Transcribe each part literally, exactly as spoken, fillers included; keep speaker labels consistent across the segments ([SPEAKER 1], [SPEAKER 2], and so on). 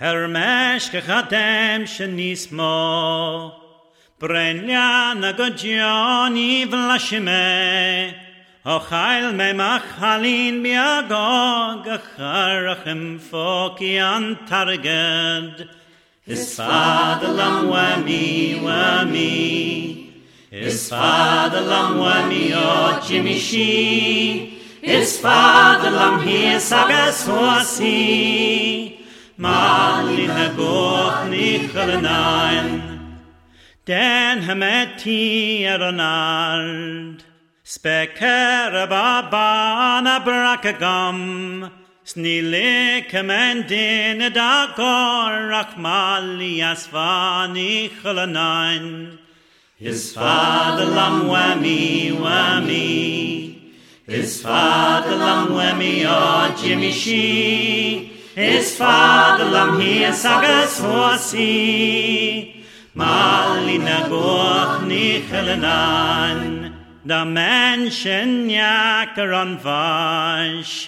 [SPEAKER 1] Hermesh kechatem shenismo Brenya nagodioni vlashime Ochail me machalin biagog Acharachem foki antarged Isfadalam wami wami Isfadalam wami o jimishi Isfadalam hi sagas hoasi Mali nagoch nichelenain Den hameti eronard Speker babana brakagam Snile kemendin edagor Akmali asvani chelenain Isfadalam wami wami Isfadalam wami o jimishi Isfadalam hi sagas hoasi Mali nagoch nichelenan Da menschen jakaron vash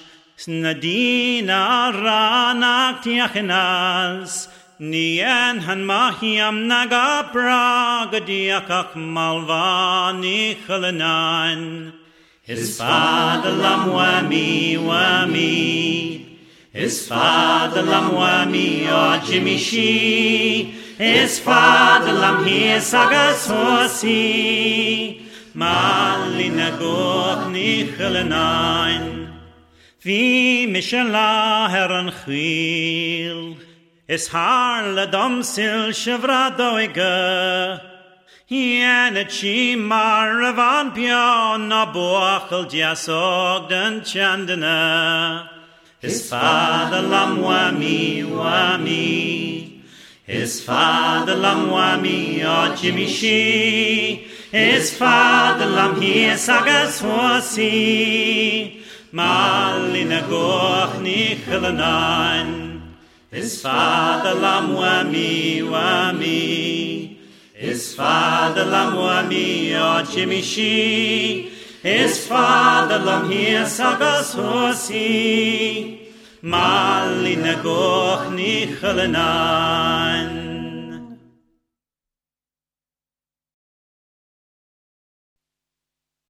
[SPEAKER 1] Snadina ranak tiachinas Nien han mahiam nagabra Gadiakak malva nichelenan Isfadalam wami wami Isfadalam wami o jimishi Isfadalam hi sagas hoasi Mali nagoch nichelenain Vi mishala heran chwil Is har ladom sil shevradoiga Yen et shimar avan pion Na boachel diasog den chandana Isfadalam wami wami Isfadalam wami o jimishi Isfadalam hi sagas hoasi Mali nagoch nichelenain Isfadalam wami wami Isfadalam wami o jimishi Isfadalam hi sagas hoasi Mali nagoch nichelenain